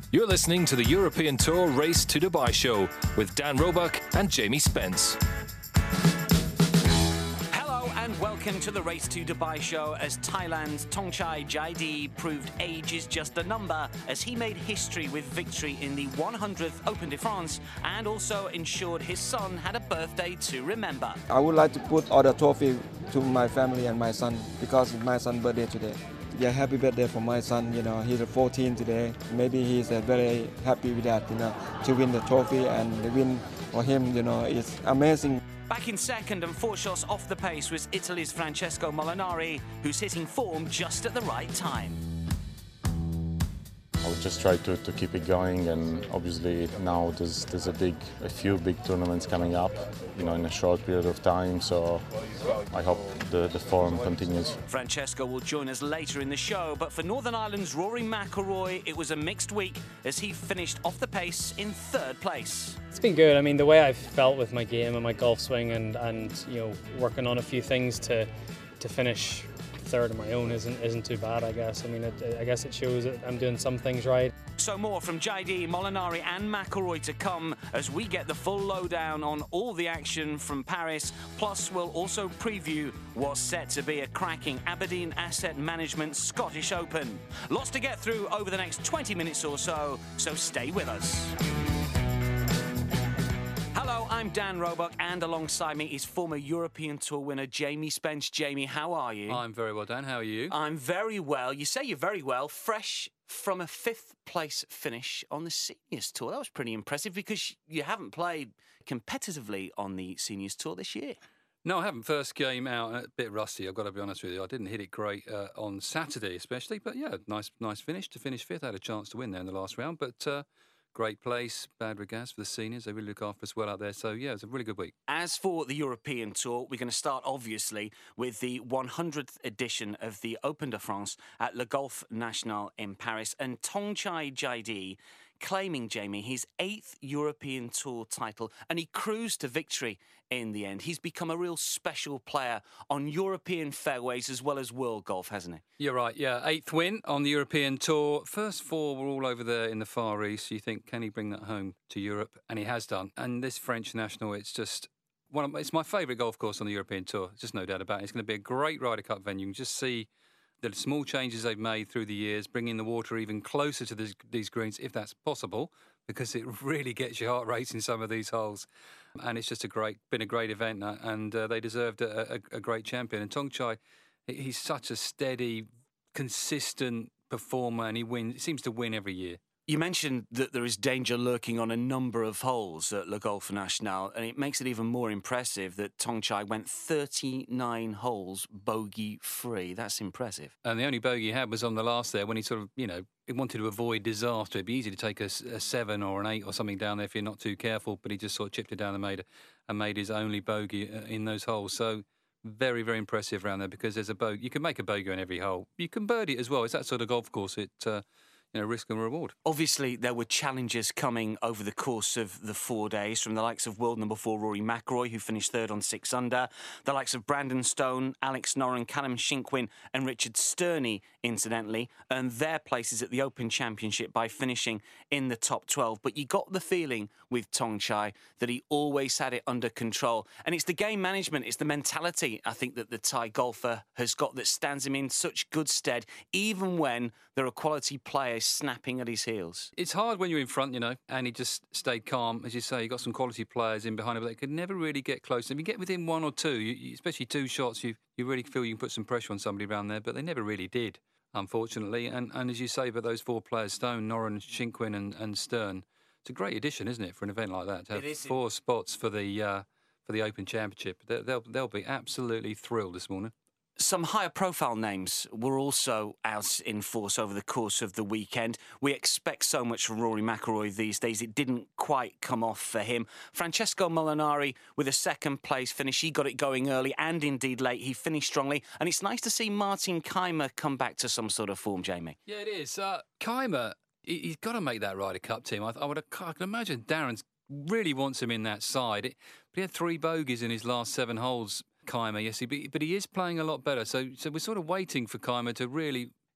You're listening to the European Tour Race to Dubai show with Dan Roebuck and Jamie Spence. Hello and welcome to the Race to Dubai show as Thailand's Thongchai Jaidee proved age is just a number as he made history with victory in the 100th Open de France and also ensured his son had a birthday to remember. I would like to put all the trophy to my family and my son because it's my son's birthday today. Yeah, happy birthday for my son, he's 14 today. Maybe he's very happy with that, to win the trophy, and the win for him, is amazing. Back in second and 4 shots off the pace was Italy's Francesco Molinari, who's hitting form just at the right time. I would just try to keep it going, and obviously now there's a few big tournaments coming up, in a short period of time. So I hope the form continues. Francesco will join us later in the show, but for Northern Ireland's Rory McIlroy, it was a mixed week as he finished off the pace in 3rd place. It's been good. I mean, the way I've felt with my game and my golf swing, and working on a few things to finish 3rd on my own isn't too bad, I guess. I mean, I guess it shows that I'm doing some things right. So more from Jaidee, Molinari and McIlroy to come as we get the full lowdown on all the action from Paris. Plus, we'll also preview what's set to be a cracking Aberdeen Asset Management Scottish Open. Lots to get through over the next 20 minutes or so stay with us. Hello, I'm Dan Roebuck, and alongside me is former European Tour winner Jamie Spence. Jamie, how are you? I'm very well, Dan. How are you? I'm very well. You say you're very well. Fresh from a 5th place finish on the Seniors Tour. That was pretty impressive because you haven't played competitively on the Seniors Tour this year. No, I haven't. First game out, a bit rusty, I've got to be honest with you. I didn't hit it great on Saturday especially, but yeah, nice finish. To finish 5th, I had a chance to win there in the last round, but great place, bad regards for the seniors. They really look after us well out there. So, yeah, it was a really good week. As for the European Tour, we're going to start, obviously, with the 100th edition of the Open de France at Le Golf National in Paris. And Thongchai Jaidee claiming, Jamie, his 8th European Tour title, and he cruised to victory in the end. He's become a real special player on European fairways as well as world golf, hasn't he? You're right, yeah. 8th win on the European Tour. First 4 were all over there in the Far East. You think, can he bring that home to Europe? And he has done. And this French national, it's just it's my favourite golf course on the European Tour. Just no doubt about it. It's going to be a great Ryder Cup venue. You can just see the small changes they've made through the years, bringing the water even closer to these greens, if that's possible, because it really gets your heart racing some of these holes. And it's just been a great event, and they deserved a great champion. And Thongchai, he's such a steady, consistent performer, and he seems to win every year. You mentioned that there is danger lurking on a number of holes at Le Golf National, and it makes it even more impressive that Thongchai went 39 holes bogey-free. That's impressive. And the only bogey he had was on the last there when he sort of, he wanted to avoid disaster. It'd be easy to take a 7 or an 8 or something down there if you're not too careful, but he just sort of chipped it down and made his only bogey in those holes. So very, very impressive around there because there's a bogey. You can make a bogey on every hole. You can birdie it as well. It's that sort of golf course. Risk and reward. Obviously, there were challenges coming over the course of the 4 days from the likes of world number 4 Rory McIlroy, who finished 3rd on 6 under, the likes of Brandon Stone, Alex Noren, Callum Shinkwin and Richard Sterney, incidentally, earned their places at the Open Championship by finishing in the top 12. But you got the feeling with Thongchai that he always had it under control. And it's the game management, it's the mentality, I think, that the Thai golfer has got that stands him in such good stead, even when there are quality players snapping at his heels. It's hard when you're in front, and he just stayed calm. As you say, you got some quality players in behind him, but they could never really get close. If you get within 1 or 2, especially 2 shots, you really feel you can put some pressure on somebody around there, but they never really did, unfortunately. And as you say, but those 4 players, Stone, Noren, Shinkwin and Stern, it's a great addition, isn't it, for an event like that, to have 4 spots for the Open Championship. They'll be absolutely thrilled this morning. Some higher profile names were also out in force over the course of the weekend. We expect so much from Rory McIlroy these days. It didn't quite come off for him. Francesco Molinari with a 2nd place finish. He got it going early and indeed late. He finished strongly. And it's nice to see Martin Kaymer come back to some sort of form, Jamie. Yeah, it is. Kaymer, he's got to make that Ryder Cup team. I can imagine Darren's really wants him in that side. But he had 3 bogeys in his last 7 holes, Kaymer, yes, but he is playing a lot better. So we're sort of waiting for Kaymer to really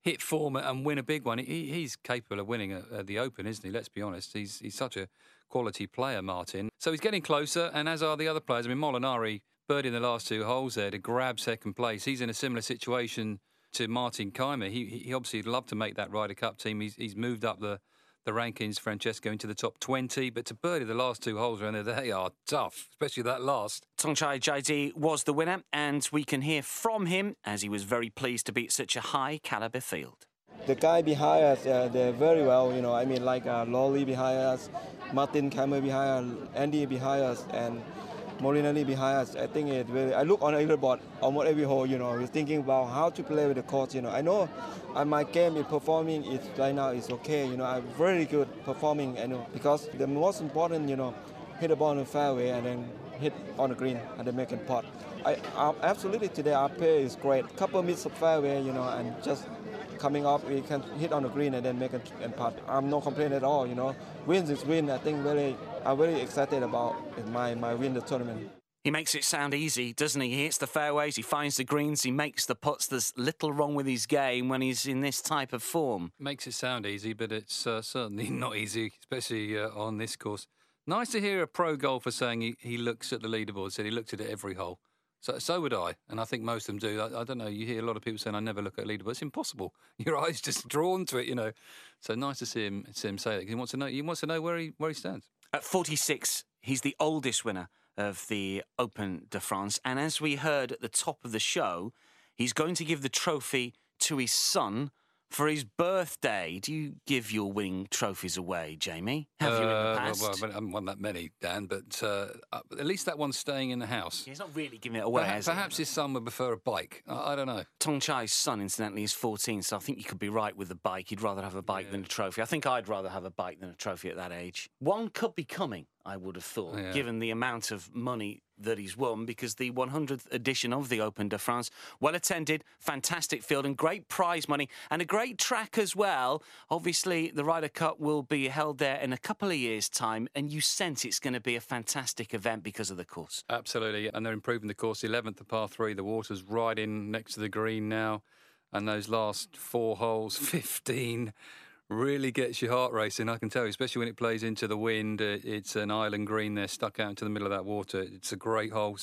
hit form and win a big one. He's capable of winning at the Open, isn't he? Let's be honest. He's such a quality player, Martin. So he's getting closer, and as are the other players. I mean, Molinari birdied in the last 2 holes there to grab second place. He's in a similar situation to Martin Keimer. He obviously would love to make that Ryder Cup team. He's moved up the rankings, Francesco, into the top 20, but to birdie the last 2 holes around there, they are tough, especially that last. Thongchai Jaidee was the winner, and we can hear from him as he was very pleased to beat such a high-calibre field. The guy behind us, they're very well, you know. I mean, like Lawley behind us, Martin Keimer behind us, Andy behind us, and Molinari behind us. I think it really. I look on the leaderboard almost every hole, you know. We're thinking about how to play with the course, you know. I know my game is performing. Right now is okay, you know. I'm very good performing, you know, because the most important, you know, hit the ball on the fairway and then hit on the green and then make a putt. Absolutely today our play is great. Couple meets of fairway, you know, and just coming off, we can hit on the green and then make a putt. I'm no complaint at all, you know. Wins is win. I think I'm very excited about my win the tournament. He makes it sound easy, doesn't he? He hits the fairways, he finds the greens, he makes the putts. There's little wrong with his game when he's in this type of form. Makes it sound easy, but it's certainly not easy, especially on this course. Nice to hear a pro golfer saying he looks at the leaderboard, said he looked at it every hole. So would I, and I think most of them do. I don't know, you hear a lot of people saying, I never look at a leaderboard. It's impossible. Your eye's just drawn to it, you know. So nice to see him say that. He wants to know where he stands. At 46, he's the oldest winner of the Open de France. And as we heard at the top of the show, he's going to give the trophy to his son for his birthday. Do you give your winning trophies away, Jamie? Have you in the past? Well, I haven't won that many, Dan, but at least that one's staying in the house. He's not really giving it away, Perhaps his son would prefer a bike. I don't know. Thongchai's son, incidentally, is 14, so I think you could be right with the bike. He'd rather have a bike than a trophy. I think I'd rather have a bike than a trophy at that age. One could be coming, I would have thought, given the amount of money that he's won, because the 100th edition of the Open de France, well attended, fantastic field and great prize money and a great track as well. Obviously, the Ryder Cup will be held there in a couple of years' time, and you sense it's going to be a fantastic event because of the course. Absolutely, and they're improving the course. 11th, the par 3, the water's right in next to the green now, and those last 4 holes, 15... really gets your heart racing, I can tell you, especially when it plays into the wind. It's an island green there, stuck out into the middle of that water. It's a great hole.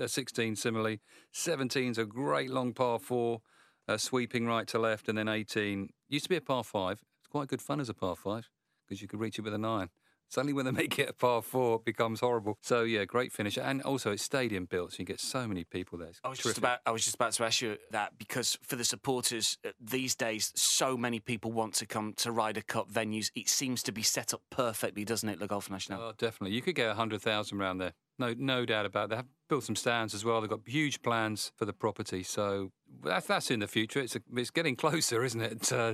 16 similarly. 17's a great long par 4, sweeping right to left, and then 18. Used to be a par 5. It's quite good fun as a par 5 because you could reach it with an iron. It's only when they make it a par 4 it becomes horrible. So, yeah, great finish. And also it's stadium built, so you get so many people there. I was just about to ask you that, because for the supporters these days, so many people want to come to Ryder Cup venues. It seems to be set up perfectly, doesn't it, Le Golf National? Oh, definitely. You could get 100,000 around there. No doubt about that. They've built some stands as well. They've got huge plans for the property. So that's in the future. It's getting closer, isn't it?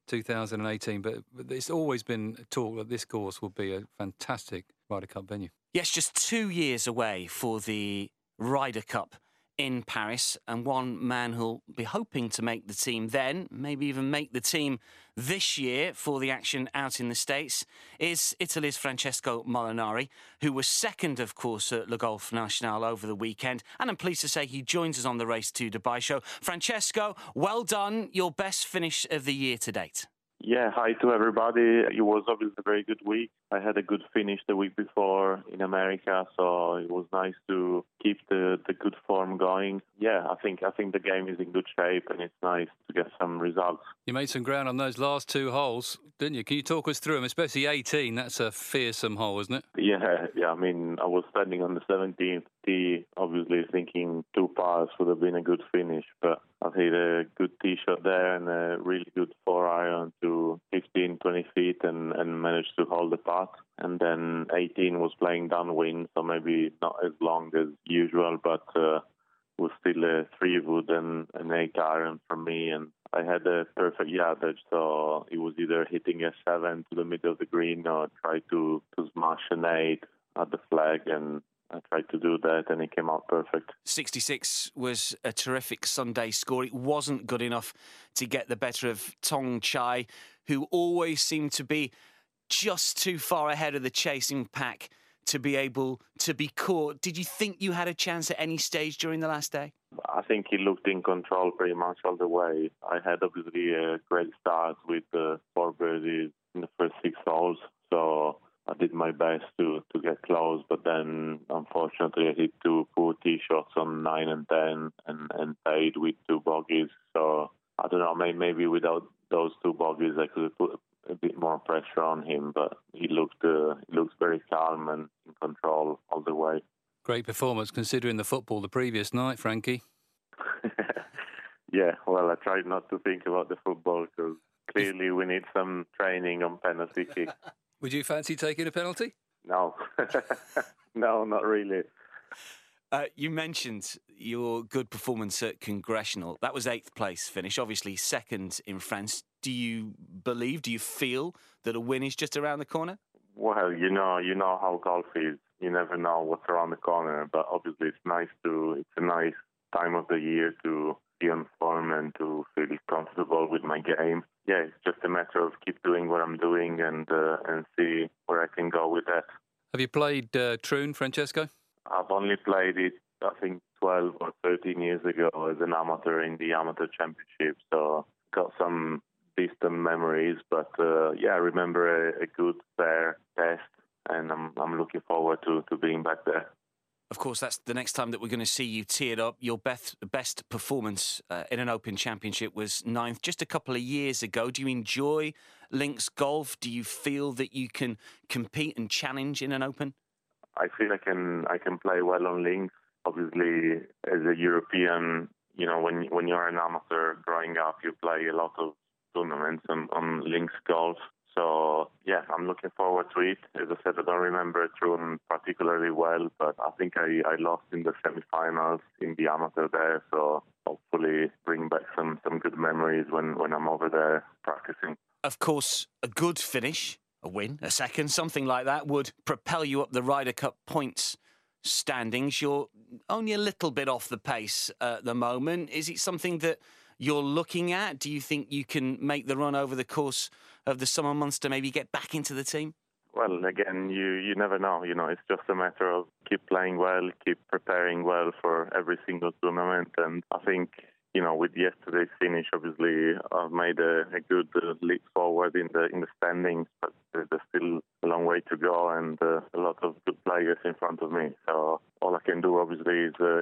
2018, but it's always been talk that this course will be a fantastic Ryder Cup venue. Yes, just 2 years away for the Ryder Cup in Paris, and one man who'll be hoping to make the team then, maybe even make the team this year for the action out in the States, is Italy's Francesco Molinari, who was second, of course, at Le Golf National over the weekend. And I'm pleased to say he joins us on the Race to Dubai show. Francesco, well done. Your best finish of the year to date. Yeah, hi to everybody. It was obviously a very good week. I had a good finish the week before in America, so it was nice to keep the good form going. Yeah, I think the game is in good shape, and it's nice to get some results. You made some ground on those last 2 holes, didn't you? Can you talk us through them, especially 18? That's a fearsome hole, isn't it? Yeah. I mean, I was standing on the 17th tee, obviously thinking 2 pars would have been a good finish, but I hit a good tee shot there and a really good 4-iron to 15, 20 feet and managed to hold the putt. And then 18 was playing downwind, so maybe not as long as usual, but was still a 3-wood and an 8-iron for me. And I had a perfect yardage, so it was either hitting a 7 to the middle of the green or try to smash an 8 at the flag, and I tried to do that, and it came out perfect. 66 was a terrific Sunday score. It wasn't good enough to get the better of Thongchai, who always seemed to be just too far ahead of the chasing pack to be able to be caught. Did you think you had a chance at any stage during the last day? I think he looked in control pretty much all the way. I had obviously a great start with 4 birdies in the first 6 holes, so I did my best to get close, but then unfortunately I hit 2 poor tee shots on 9 and 10 and paid with 2 bogeys. So I don't know, maybe without those 2 bogeys I could have put a bit more pressure on him, but he looked very calm and in control all the way. Great performance considering the football the previous night, Frankie. Yeah, well, I tried not to think about the football because clearly we need some training on penalty kick. Would you fancy taking a penalty? No, no, not really. You mentioned your good performance at Congressional. That was 8th place finish, obviously 2nd in France. Do you feel that a win is just around the corner? Well, you know how golf is. You never know what's around the corner, but obviously it's a nice time of the year to be on form and to feel comfortable with my game. Yeah, it's just a matter of keep doing what I'm doing and see where I can go with that. Have you played Troon, Francesco? I've only played it, I think, 12 or 13 years ago as an amateur in the amateur championship, so got some distant memories, but I remember a good, fair test, and I'm looking forward to being back there. Of course, that's the next time that we're going to see you tee it up. Your best performance in an Open Championship was 9th just a couple of years ago. Do you enjoy links golf? Do you feel that you can compete and challenge in an Open? I feel I can play well on links. Obviously, as a European, when you're an amateur growing up, you play a lot of tournaments on links golf. So, yeah, I'm looking forward to it. As I said, I don't remember Troon particularly well, but I think I lost in the semi-finals in the amateur there. So hopefully bring back some good memories when I'm over there practicing. Of course, a good finish, a win, a second, something like that would propel you up the Ryder Cup points standings. You're only a little bit off the pace at the moment. Is it something that you're looking at? Do you think you can make the run over the course of the summer months to maybe get back into the team? Well, again, you never know. It's just a matter of keep playing well, keep preparing well for every single tournament. And I think, with yesterday's finish, obviously, I've made a good leap forward in the standings, but there's still a long way to go and a lot of good players in front of me. So all I can do, obviously,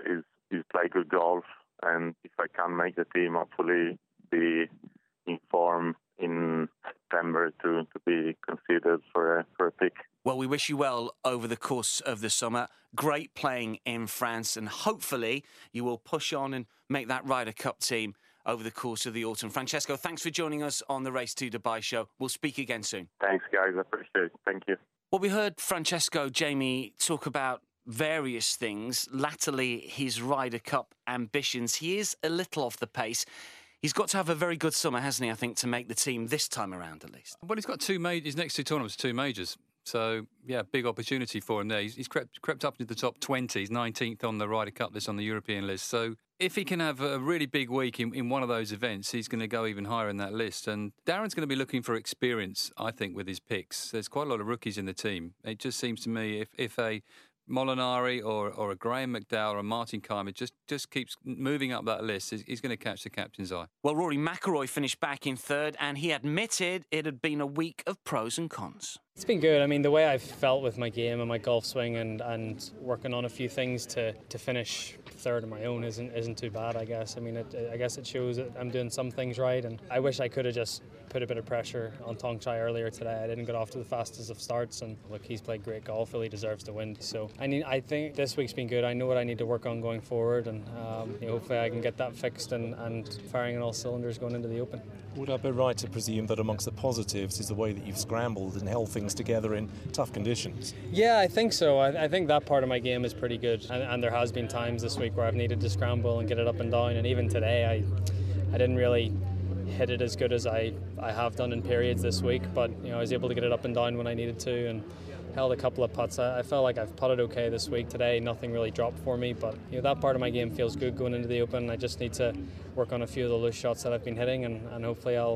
is play good golf. And if I can make the team, hopefully be in form in September to be considered for a pick. Well, we wish you well over the course of the summer. Great playing in France, and hopefully you will push on and make that Ryder Cup team over the course of the autumn. Francesco, thanks for joining us on the Race to Dubai show. We'll speak again soon. Thanks, guys. I appreciate it. Thank you. Well, we heard Francesco, Jamie, talk about various things, latterly his Ryder Cup ambitions. He is a little off the pace. He's got to have a very good summer, hasn't he, I think, to make the team this time around at least. Well, he's got his next 2 tournaments, 2 majors. So, yeah, big opportunity for him there. He's crept up into the top 20. He's 19th on the Ryder Cup list, on the European list. So if he can have a really big week in one of those events, he's going to go even higher in that list. And Darren's going to be looking for experience, I think, with his picks. There's quite a lot of rookies in the team. It just seems to me if a Molinari or a Graham McDowell or a Martin Kaymer just keeps moving up that list, he's going to catch the captain's eye. Well, Rory McIlroy finished back in 3rd, and he admitted it had been a week of pros and cons. It's been good. I mean, the way I've felt with my game and my golf swing and working on a few things to finish 3rd on my own isn't too bad, I guess. I mean, I guess it shows that I'm doing some things right, and I wish I could have just put a bit of pressure on Tong Chai earlier today. I didn't get off to the fastest of starts, and look, he's played great golf. Really deserves to win. So I think this week's been good. I know what I need to work on going forward, and hopefully I can get that fixed and firing on all cylinders going into the Open. Would I be right to presume that amongst the positives is the way that you've scrambled and held things together in tough conditions? Yeah, I think so. I think that part of my game is pretty good, and there has been times this week where I've needed to scramble and get it up and down, and even today I didn't really hit it as good as I have done in periods this week, but I was able to get it up and down when I needed to, and held a couple of putts. I felt like I've putted okay this week. Today nothing really dropped for me, but that part of my game feels good going into the Open. I just need to work on a few of the loose shots that I've been hitting, and hopefully I'll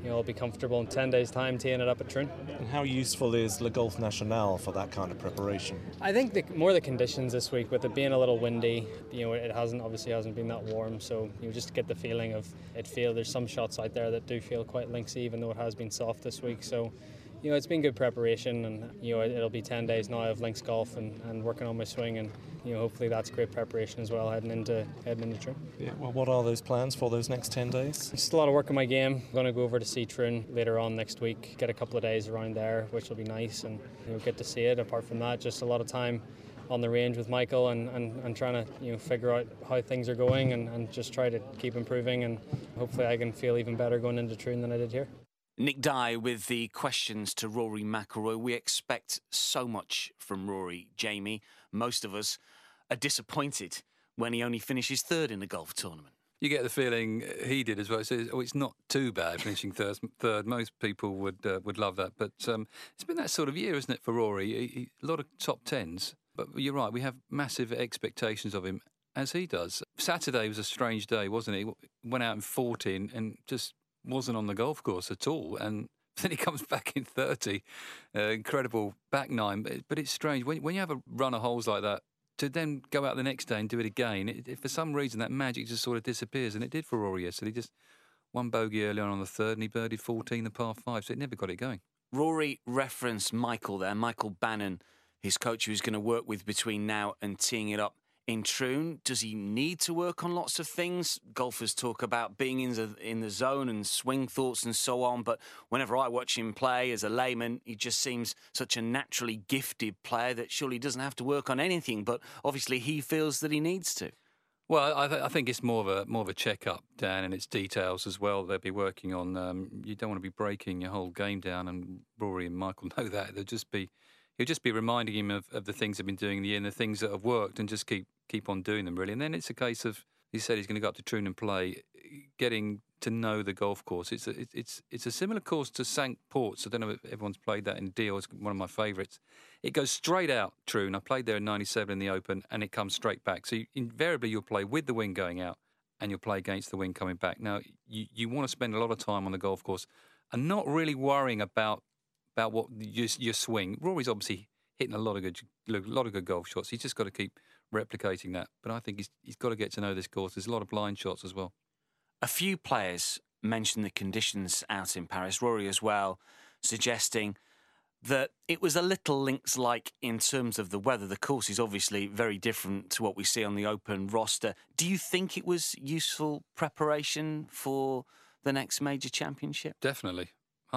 I'll be comfortable in 10 days' time teeing it up at Troon. And how useful is Le Golf National for that kind of preparation? I think more the conditions this week, with it being a little windy, it obviously hasn't been that warm, so just get the feeling of there's some shots out there that do feel quite linksy, even though it has been soft this week. So it's been good preparation, and it'll be 10 days now of links golf and working on my swing, and hopefully that's great preparation as well heading into Troon. Yeah. Well, what are those plans for those next 10 days? Just a lot of work on my game. I'm going to go over to see Troon later on next week, get a couple of days around there, which will be nice, and get to see it. Apart from that, just a lot of time on the range with Michael and trying to figure out how things are going and just try to keep improving, and hopefully I can feel even better going into Troon than I did here. Nick Dye with the questions to Rory McIlroy. We expect so much from Rory, Jamie. Most of us are disappointed when he only finishes third in the golf tournament. You get the feeling he did as well. It's not too bad finishing third. Most people would love that. But it's been that sort of year, isn't it, for Rory? A lot of top tens. But you're right, we have massive expectations of him, as he does. Saturday was a strange day, wasn't it? He went out in 14 and just wasn't on the golf course at all, and then he comes back in 30. Incredible back nine, but it's strange when you have a run of holes like that, to then go out the next day and do it again. For some reason that magic just sort of disappears, and it did for Rory yesterday. Just one bogey early on the third, and he birdied 14, the par 5, so it never got it going. Rory referenced Michael there, Michael Bannon, his coach, who's going to work with between now and teeing it up in Troon. Does he need to work on lots of things? Golfers talk about being in the zone and swing thoughts and so on, but whenever I watch him play as a layman, he just seems such a naturally gifted player that surely doesn't have to work on anything, but obviously he feels that he needs to. Well, I think it's more of a check-up, Dan, and it's details as well they'll be working on. You don't want to be breaking your whole game down, and Rory and Michael know that. He'll just be reminding him of the things they've been doing in the year and the things that have worked, and just keep on doing them, really. And then it's a case of, he said he's going to go up to Troon and play, getting to know the golf course. It's a similar course to St. Ports. I don't know if everyone's played that in Deal. It's one of my favourites. It goes straight out, Troon. I played there in 97 in the Open, and it comes straight back. So invariably you'll play with the wind going out, and you'll play against the wind coming back. Now, you want to spend a lot of time on the golf course and not really worrying about what your swing. Rory's obviously hitting a lot of good golf shots. He's just got to keep replicating that. But I think he's got to get to know this course. There's a lot of blind shots as well. A few players mentioned the conditions out in Paris, Rory as well, suggesting that it was a little links-like in terms of the weather. The course is obviously very different to what we see on the Open roster. Do you think it was useful preparation for the next major championship? Definitely.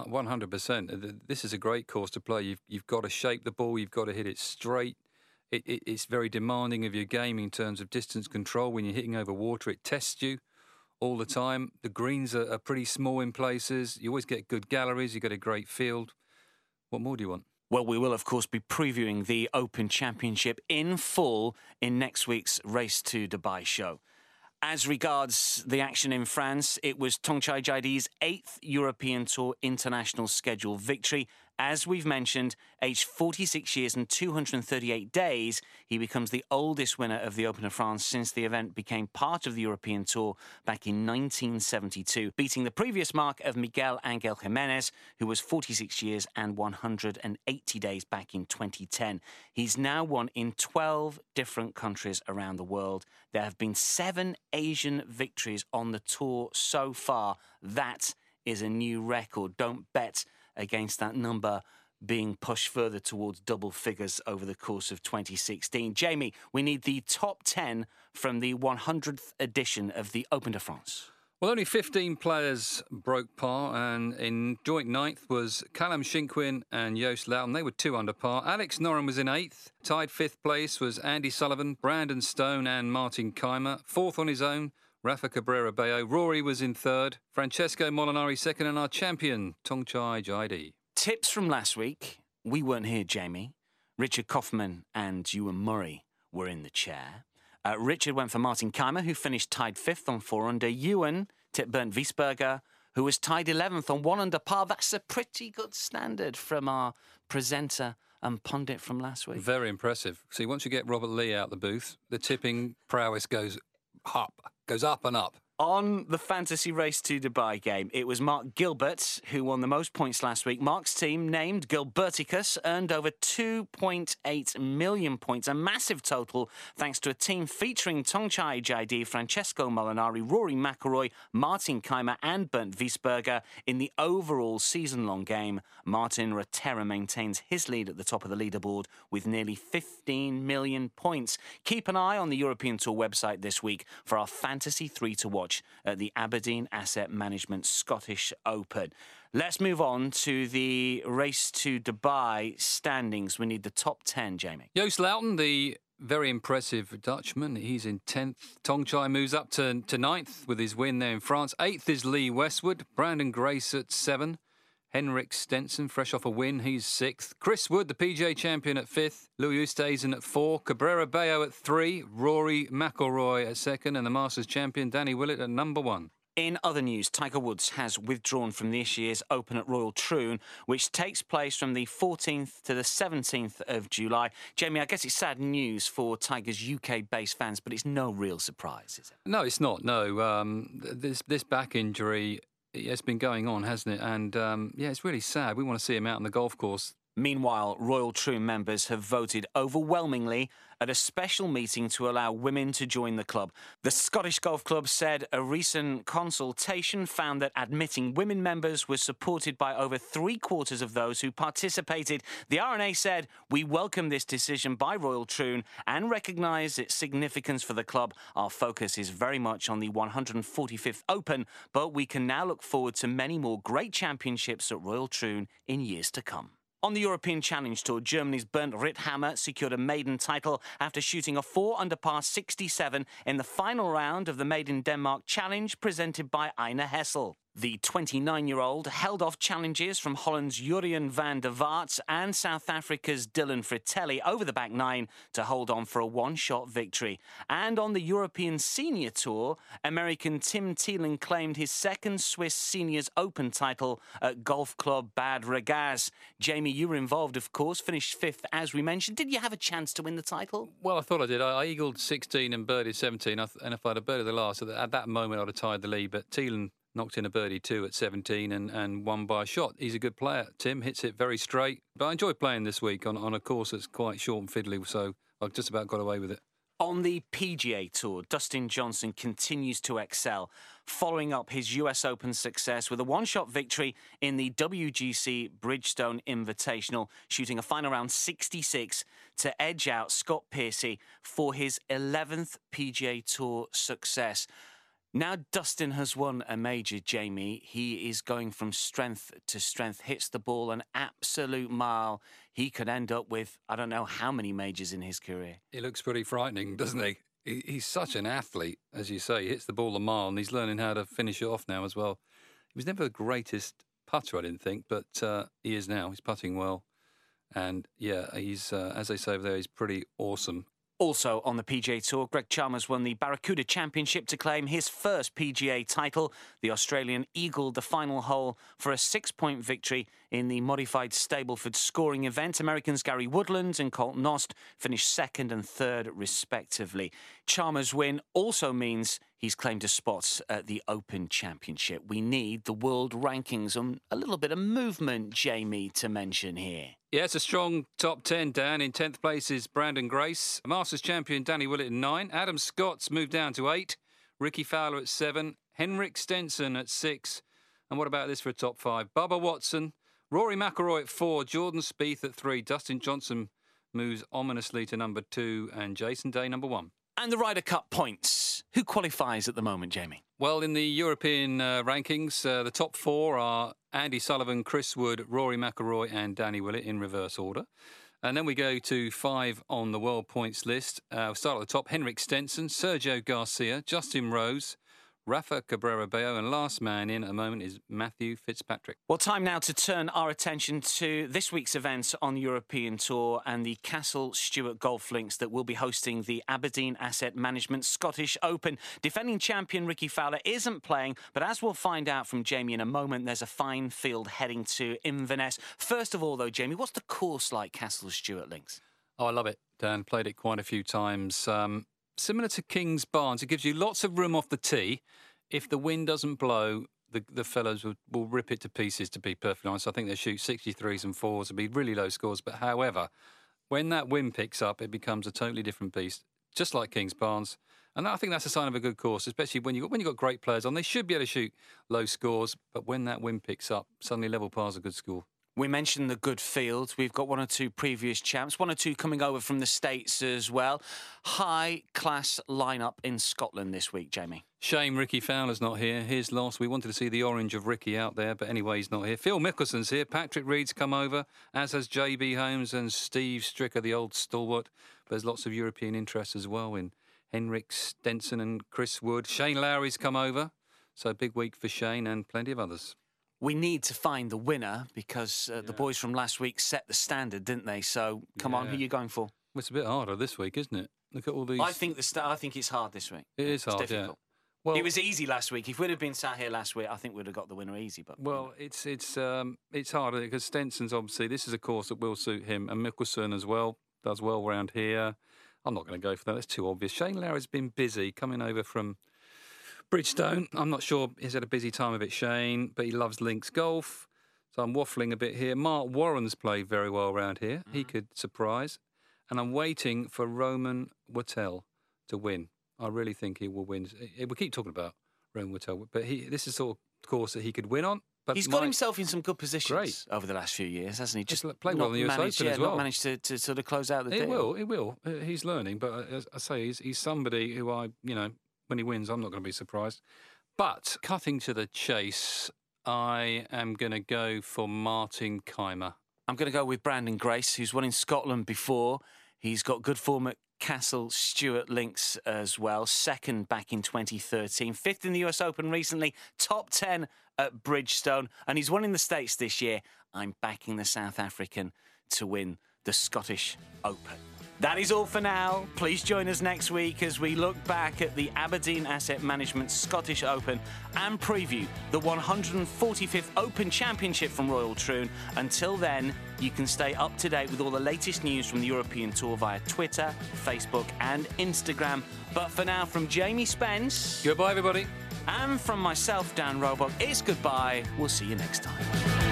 100%. This is a great course to play. You've got to shape the ball. You've got to hit it straight. It's very demanding of your game in terms of distance control. When you're hitting over water, it tests you all the time. The greens are pretty small in places. You always get good galleries. You get a great field. What more do you want? Well, we will, of course, be previewing the Open Championship in full in next week's Race to Dubai show. As regards the action in France, it was Thongchai Jaide's 8th European Tour International schedule victory. As we've mentioned, aged 46 years and 238 days, he becomes the oldest winner of the Open of France since the event became part of the European Tour back in 1972, beating the previous mark of Miguel Angel Jimenez, who was 46 years and 180 days back in 2010. He's now won in 12 different countries around the world. There have been 7 Asian victories on the tour so far. That is a new record. Don't bet against that number being pushed further towards double figures over the course of 2016. Jamie, we need the top 10 from the 100th edition of the Open de France. Well, only 15 players broke par, and in joint 9th was Callum Shinkwin and Joost Luiten. They were 2 under par. Alex Noren was in 8th. Tied 5th place was Andy Sullivan, Brandon Stone and Martin Keimer. 4th on his own, Rafa Cabrera Bello. Rory was in 3rd. Francesco Molinari 2nd, and our champion, Thongchai Jaide. Tips from last week. We weren't here, Jamie. Richard Kaufman and Ewan Murray were in the chair. Richard went for Martin Keimer, who finished tied 5th on 4 under. Ewan tipped Bernd Wiesberger, who was tied 11th on 1 under par. That's a pretty good standard from our presenter and pundit from last week. Very impressive. See, once you get Robert Lee out the booth, the tipping prowess goes up and up. On the fantasy race to Dubai game, it was Mark Gilbert who won the most points last week. Mark's team, named Gilberticus, earned over 2.8 million points, a massive total, thanks to a team featuring Thongchai Jaidee, Francesco Molinari, Rory McIlroy, Martin Kaymer and Bernd Wiesberger. In the overall season-long game, Martin Ratera maintains his lead at the top of the leaderboard with nearly 15 million points. Keep an eye on the European Tour website this week for our Fantasy 3 to watch at the Aberdeen Asset Management Scottish Open. Let's move on to the race to Dubai standings. We need the top 10, Jamie. Joost Luiten, the very impressive Dutchman, he's in 10th. Thongchai moves up to 9th with his win there in France. 8th is Lee Westwood. Brandon Grace at 7. Henrik Stenson, fresh off a win, he's 6th. Chris Wood, the PGA champion, at 5th. Louis Oosthuizen at 4. Cabrera Bello at 3. Rory McIlroy at 2nd. And the Masters champion, Danny Willett, at number 1. In other news, Tiger Woods has withdrawn from this year's Open at Royal Troon, which takes place from the 14th to the 17th of July. Jamie, I guess it's sad news for Tiger's UK-based fans, but it's no real surprise, is it? No, it's not, no. This back injury, it's been going on, hasn't it? And, it's really sad. We want to see him out on the golf course. Meanwhile, Royal Troon members have voted overwhelmingly at a special meeting to allow women to join the club. The Scottish Golf Club said a recent consultation found that admitting women members was supported by over 3/4 of those who participated. The R&A said, "We welcome this decision by Royal Troon and recognise its significance for the club. Our focus is very much on the 145th Open, but we can now look forward to many more great championships at Royal Troon in years to come." On the European Challenge Tour, Germany's Bernd Ritthammer secured a maiden title after shooting a 4-under par 67 in the final round of the Made in Denmark Challenge presented by Ejner Hessel. The 29-year-old held off challenges from Holland's Jurien van der Vaart and South Africa's Dylan Fratelli over the back nine to hold on for a one-shot victory. And on the European Senior Tour, American Tim Thielen claimed his second Swiss Seniors Open title at Golf Club Bad Ragaz. Jamie, you were involved, of course, finished 5th, as we mentioned. Did you have a chance to win the title? Well, I thought I did. I eagled 16 and birdied 17, and if I'd have birdied the last, at that moment I'd have tied the lead, but Thielen knocked in a birdie 2 at 17 and won by a shot. He's a good player. Tim hits it very straight. But I enjoyed playing this week on a course that's quite short and fiddly, so I've just about got away with it. On the PGA Tour, Dustin Johnson continues to excel, following up his US Open success with a one-shot victory in the WGC Bridgestone Invitational, shooting a final round 66 to edge out Scott Piercy for his 11th PGA Tour success. Now Dustin has won a major, Jamie. He is going from strength to strength, hits the ball an absolute mile. He could end up with, I don't know how many majors in his career. He looks pretty frightening, doesn't he? He's such an athlete, as you say. He hits the ball a mile, and he's learning how to finish it off now as well. He was never the greatest putter, I didn't think, but he is now. He's putting well. And, yeah, he's, as they say over there, he's pretty awesome. Also on the PGA Tour, Greg Chalmers won the Barracuda Championship to claim his first PGA title. The Australian eagled the final hole for a 6-point victory in the modified Stableford scoring event. Americans Gary Woodland and Colt Knost finished 2nd and 3rd, respectively. Chalmers' win also means he's claimed a spot at the Open Championship. We need the world rankings and a little bit of movement, Jamie, to mention here. Yeah, it's a strong top 10, Dan. In 10th place is Brandon Grace. Masters champion Danny Willett at 9. Adam Scott's moved down to 8. Ricky Fowler at 7. Henrik Stenson at 6. And what about this for a top 5? Bubba Watson, Rory McIlroy at 4. Jordan Spieth at 3. Dustin Johnson moves ominously to number 2. And Jason Day, number 1. And the Ryder Cup points. Who qualifies at the moment, Jamie? Well, in the European rankings, the top 4 are Andy Sullivan, Chris Wood, Rory McIlroy and Danny Willett in reverse order. And then we go to 5 on the world points list. We'll start at the top. Henrik Stenson, Sergio Garcia, Justin Rose, Rafa Cabrera Bello, and last man in at the moment is Matthew Fitzpatrick. Well, time now to turn our attention to this week's events on the European Tour and the Castle Stewart Golf Links that will be hosting the Aberdeen Asset Management Scottish Open. Defending champion Ricky Fowler isn't playing, but as we'll find out from Jamie in a moment, there's a fine field heading to Inverness. First of all, though, Jamie, what's the course like, Castle Stewart Links? Oh, I love it, Dan. Played it quite a few times. Similar to King's Barnes, it gives you lots of room off the tee. if the wind doesn't blow, the fellows will rip it to pieces, to be perfectly honest. I think they shoot 63s and 4s. It'll be really low scores. But however, when that wind picks up, it becomes a totally different beast, just like Kings Barnes. And I think that's a sign of a good course, especially when you've got great players on. They should be able to shoot low scores, but when that wind picks up, suddenly level par's a good score. We mentioned the good field. We've got 1 or 2 previous champs, 1 or 2 coming over from the States as well. High-class lineup in Scotland this week, Jamie. Shame Ricky Fowler's not here. His loss. We wanted to see the orange of Ricky out there, but anyway, he's not here. Phil Mickelson's here. Patrick Reed's come over, as has JB Holmes and Steve Stricker, the old stalwart. But there's lots of European interest as well in Henrik Stenson and Chris Wood. Shane Lowry's come over, so big week for Shane and plenty of others. We need to find the winner because the boys from last week set the standard, didn't they? So, come on, who are you going for? Well, it's a bit harder this week, isn't it? Look at all these... I think it's hard this week. It is hard, difficult. Yeah. Well, it was easy last week. If we'd have been sat here last week, I think we'd have got the winner easy. But well, it's harder because Stenson's obviously, this is a course that will suit him, and Mickelson as well does well round here. I'm not going to go for that. That's too obvious. Shane Lowry's been busy coming over from Bridgestone. I'm not sure he's had a busy time of it, Shane, but he loves links golf. So I'm waffling a bit here. Mark Warren's played very well around here. He could surprise. And I'm waiting for Roman Wattell to win. I really think he will win. We keep talking about Roman Wattell, but this is sort of course that he could win on. But he's got himself in some good positions over the last few years, hasn't he? Just played well in the US Open as well. Not managed to sort of close out the deal. He will. He's learning, but as I say, he's somebody who when he wins, I'm not going to be surprised. But cutting to the chase, I am going to go for Martin Kaymer. I'm going to go with Brandon Grace, who's won in Scotland before. He's got good form at Castle Stewart Links as well. 2nd back in 2013. 5th in the US Open recently. Top 10 at Bridgestone. And he's won in the States this year. I'm backing the South African to win the Scottish Open. That is all for now. Please join us next week as we look back at the Aberdeen Asset Management Scottish Open and preview the 145th Open Championship from Royal Troon. Until then, you can stay up to date with all the latest news from the European Tour via Twitter, Facebook and Instagram. But for now, from Jamie Spence... Goodbye, everybody. And from myself, Dan Roebuck, it's goodbye. We'll see you next time.